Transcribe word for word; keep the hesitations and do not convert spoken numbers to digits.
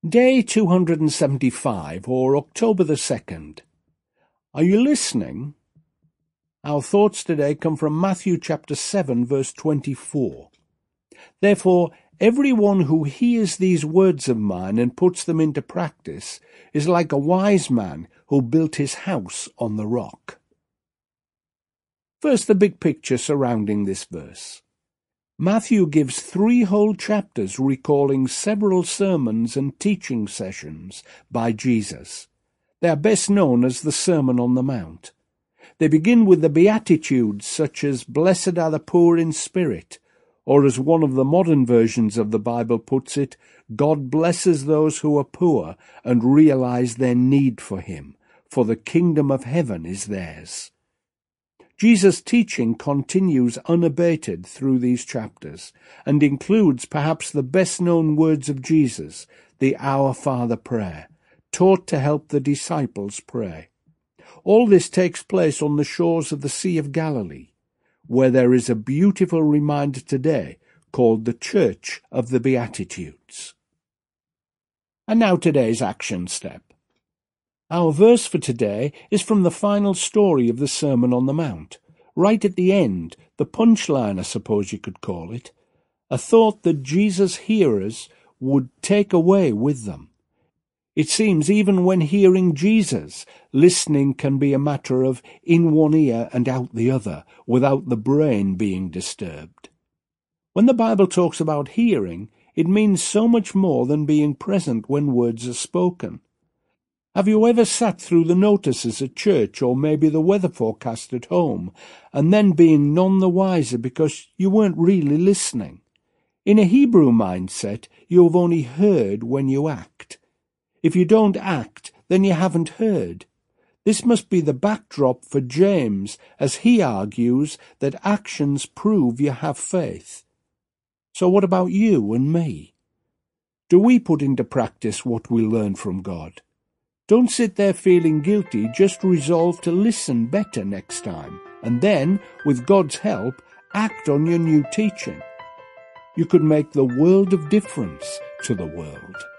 Day two hundred seventy-five, or October the second. Are you listening? Our thoughts today come from Matthew chapter seven, verse twenty-four. Therefore, everyone who hears these words of mine and puts them into practice is like a wise man who built his house on the rock. First, the big picture surrounding this verse. Matthew gives three whole chapters recalling several sermons and teaching sessions by Jesus. They are best known as the Sermon on the Mount. They begin with the Beatitudes such as "Blessed are the poor in spirit," or as one of the modern versions of the Bible puts it, "God blesses those who are poor and realize their need for him, for the kingdom of heaven is theirs." Jesus' teaching continues unabated through these chapters and includes perhaps the best-known words of Jesus, the Our Father prayer, taught to help the disciples pray. All this takes place on the shores of the Sea of Galilee, where there is a beautiful reminder today called the Church of the Beatitudes. And now today's action step. Our verse for today is from the final story of the Sermon on the Mount, right at the end, the punchline, I suppose you could call it, a thought that Jesus' hearers would take away with them. It seems even when hearing Jesus, listening can be a matter of in one ear and out the other, without the brain being disturbed. When the Bible talks about hearing, it means so much more than being present when words are spoken. Have you ever sat through the notices at church or maybe the weather forecast at home, and then being none the wiser because you weren't really listening? In a Hebrew mindset, you have only heard when you act. If you don't act, then you haven't heard. This must be the backdrop for James as he argues that actions prove you have faith. So what about you and me? Do we put into practice what we learn from God? Don't sit there feeling guilty, just resolve to listen better next time, and then, with God's help, act on your new teaching. You could make the world of difference to the world.